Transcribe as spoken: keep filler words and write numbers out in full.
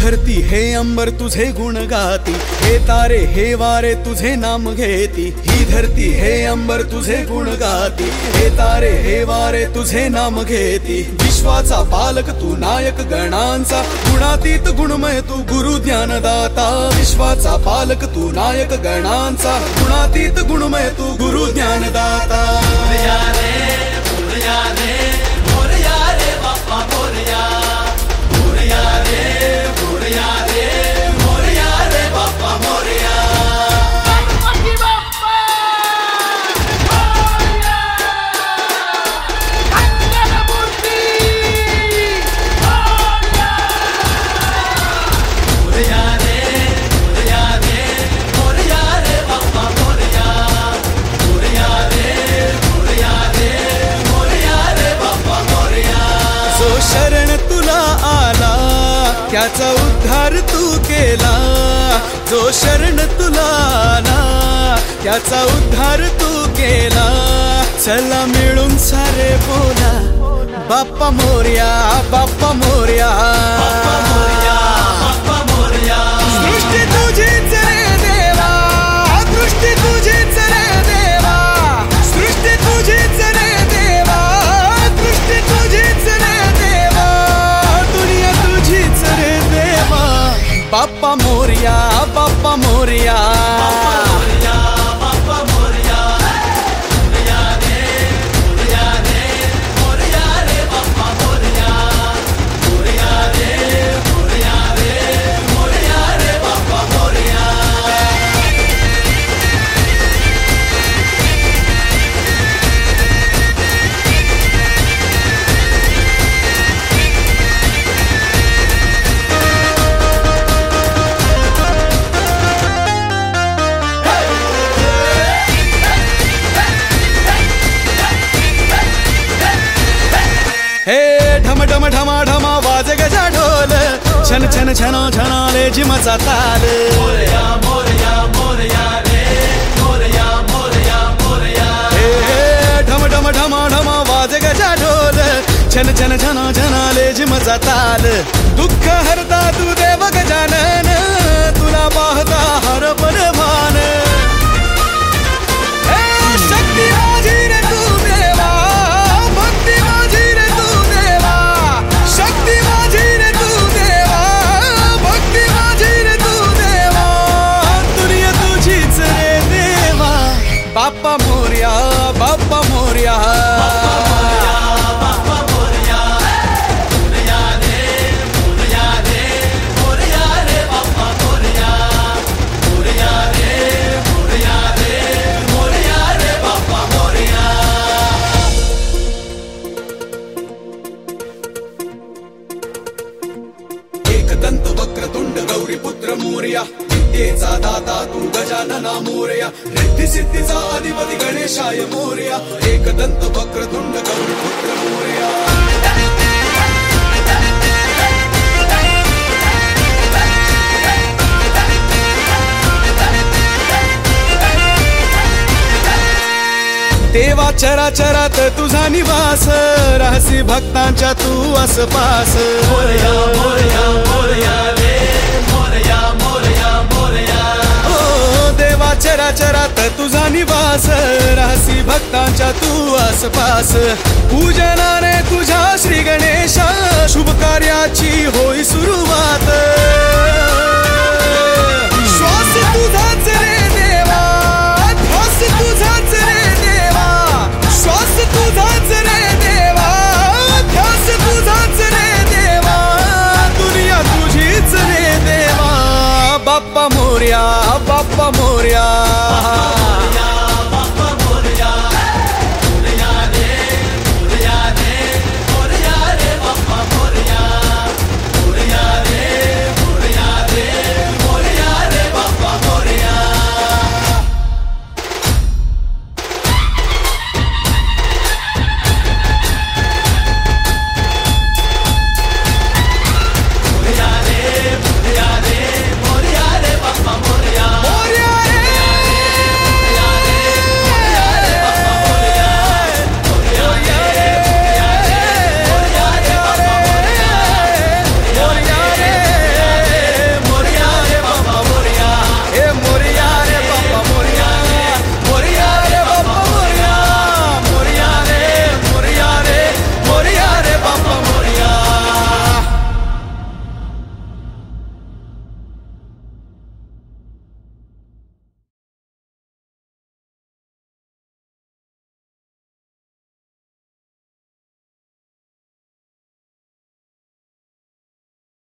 धरती हे अंबर तुझे गुण गाती, हे तारे हे वारे तुझे नाम घेती। ही धरती हे अंबर तुझे गुण गाती, हे तारे हे वारे तुझे नाम घेती। विश्वाचा पालक तू नायक गणांचा, गुणातीत गुणमय तू गुरु ज्ञानदाता। विश्वाचा पालक तू नायक गणांचा, गुणातीत गुणमय तू गुरु ज्ञानदाता। मोरया रे मोरया रे मोरया रे बाप्पा मोरया, मोरया रे मोरया रे मोरया रे बाप्पा मोरया। गणपती बाप्पा मोरया, मंगलमूर्ती मोरया। मोरया रे मोरया रे मोरया रे बाप्पा मोरया, मोरया रे मोरया रे मोरया रे बाप्पा मोरया। जो शरण तुला आला त्याचा उद्धार तू केला, जो शरण तुला आला त्याचा उद्धार तू केला। चला मिळून सारे बोला बाप्पा मोरया, बाप्पा मोरया, बाप्पा मोरया, बाप्पा मोरया। दृष्टी तुझीच रे देवा, दृष्टी तुझीच रे देवा, सृष्टी तुझीच रे देवा, दृष्टी तुझीच रे देवा, दुनिया तुझीच रे देवा। बाप्पा मोरया, बाप्पा मोरया, बाप्पा मोरया, बाप्पा मोरया। मोरया रे मोरया रे मोरया रे बाप्पा मोरया, मोरया रे मोरया रे मोरया रे बाप्पा मोरया। हे ढम ढम ढमा ढमा वाज गजा ढोल, छन छन छनो छनाले जिमचा ताल। मोरया मोरया मोरया रे मोरया मोरया मोरया। हे ढम ढम ढमा ढमा वाज गजा ढोल, छन छन छनो छनाले जिमचा ताल। दुःख हरता तू देव गजानन, तुला पाहता हर भान। हे शक्ती माझी रे तू देवा, भक्ती माझी रे तू देवा, शक्ती माझी रे तू देवा, भक्ती माझी रे तू देवा, दुनिया तुझीच रे देवा। बाप्पा मोरया, बाप्पा मोरया, बाप्पा मोरया, बाप्पा मोरया। मोरया रे मोरया रे मोरया रे बाप्पा मोरया, मोरया रे मोरया रे मोरया रे बाप्पा मोरया। एकदंत वक्रतुंड गौरी पुत्र मोरया, विद्येचा दाता तू गजानना मोरया, रिद्धी सिद्धीचा अधिपती गणेशाय मोरया। एकदंत वक्रतुंड गौरी पुत्र मोरया। देवा चराचरात तुझा निवास, रहसी भक्तांच्या तू आसपास। मोरया मोरया मोरया रे मोरया मोरया मोरया। ओ देवा चराचरात तुझा निवास, रहसी भक्तांच्या तू आसपास। पूजनाने तुझ्या श्री गणेशा, शुभ कार्याची हो